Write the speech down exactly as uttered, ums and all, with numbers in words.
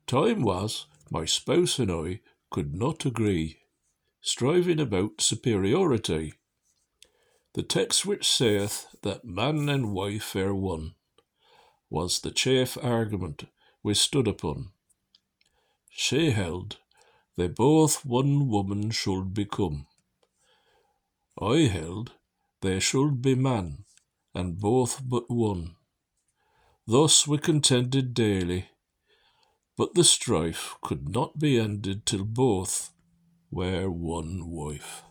Time was my spouse and I could not agree, striving about superiority. The text which saith that man and wife are one was the chief argument we stood upon. She held they both one woman should become. I held they should be man, and both but one. Thus we contended daily, but the strife could not be ended till both were one wife.